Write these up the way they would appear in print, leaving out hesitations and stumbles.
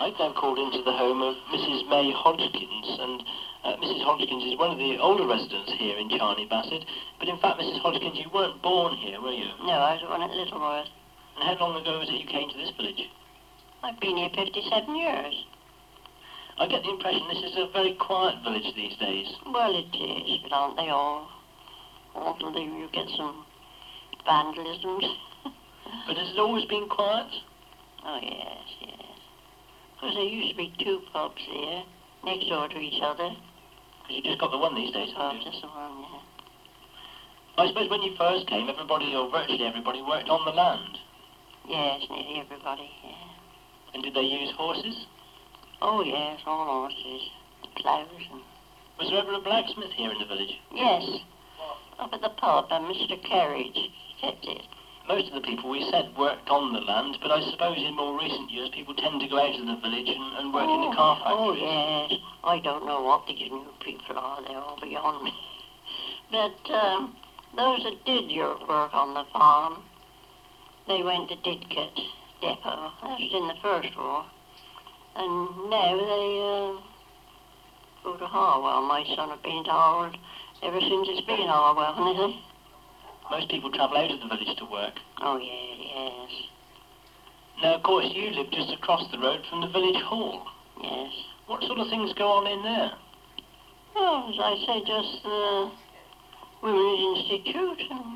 I've now called into the home of Mrs. May Hodgkins, and Mrs. Hodgkins is one of the older residents here in Charney Bassett. But in fact, Mrs. Hodgkins, you weren't born here, were you? No, I was born at Littleworth. And how long ago was it you came to this village? I've been here 57 years. I get the impression this is a very quiet village these days. Well, it is, but aren't they all? Although you get some vandalisms. But has it always been quiet? Oh, yes. Because there used to be two pubs here, next door to each other. Because you just got the one these days, haven't you? Just the one, yeah. I suppose when you first came, everybody, or virtually everybody, worked on the land. Yes, nearly everybody, yeah. And did they use horses? Oh, yes, all horses, ploughs and... Was there ever a blacksmith here in the village? Yes, up at the pub, and Mr. Kerridge kept it. Most of the people we said worked on the land, but I suppose in more recent years people tend to go out of the village and work in the car factories. Oh, yes. I don't know what these new people are. They're all beyond me. But those that did your work on the farm, they went to Didcot Depot. That was in the First War. And now they go to Harwell. My son has been to Harwell ever since it's been Harwell, hasn't he? Most people travel out of the village to work. Oh, yes. Now, of course, you live just across the road from the village hall. Yes. What sort of things go on in there? Well, as I say, just the Women's Institute and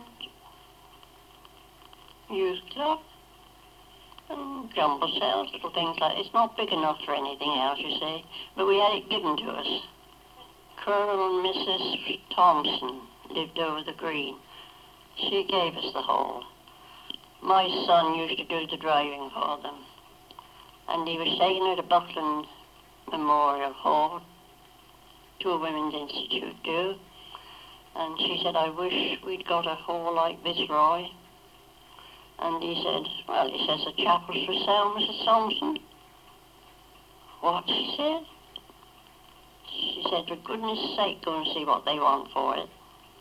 Youth Club and jumble cells, little things like that. It's not big enough for anything else, you see, but we had it given to us. Colonel and Mrs. Thompson lived over the green. She gave us the hall. My son used to do the driving for them. And he was taking her to Buckland Memorial Hall, to a Women's Institute too. And she said, I wish we'd got a hall like this, Roy. And he said, well, he says, the chapel's for sale, Mrs. Thompson. What, she said? She said, for goodness sake, go and see what they want for it.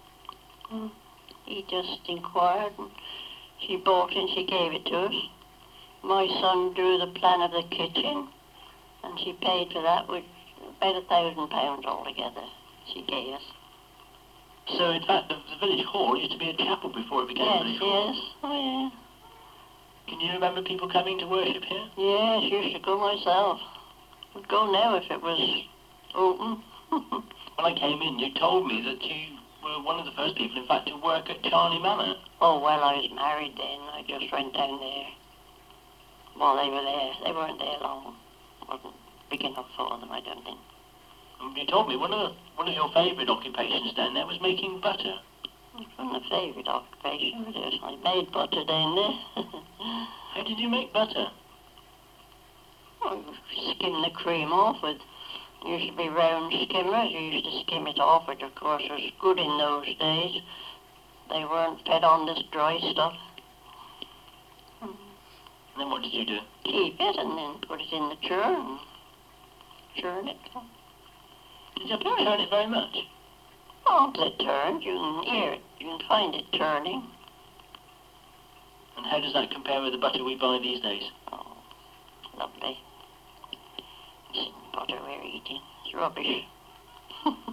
He just inquired, and she bought it and she gave it to us. My son drew the plan of the kitchen, and she paid for that with about £1,000 altogether. She gave us. So, in fact, the village hall used to be a chapel before it became a village hall? Yes, oh yeah. Can you remember people coming to worship here? Yes, used to go myself. Would go now if it was open. When I came in, you told me that you were one of the first people, in fact, to work at Charney Manor. Oh, well, I was married then. I just went down there while they were there. They weren't there long. Wasn't big enough for them, I don't think. And you told me one of your favourite occupations down there was making butter. It wasn't a favourite occupation, it is. I made butter down there. How did you make butter? Well, skim the cream off with... Used to be round skimmers. You used to skim it off, which of course was good in those days. They weren't fed on this dry stuff. And then what did you do? Keep it and then put it in the churn. Churn it. Did you have to turn it very much? Oh, it turns. You can hear it. You can find it turning. And how does that compare with the butter we buy these days? Oh, lovely. Butter we're eating. It's rubbish.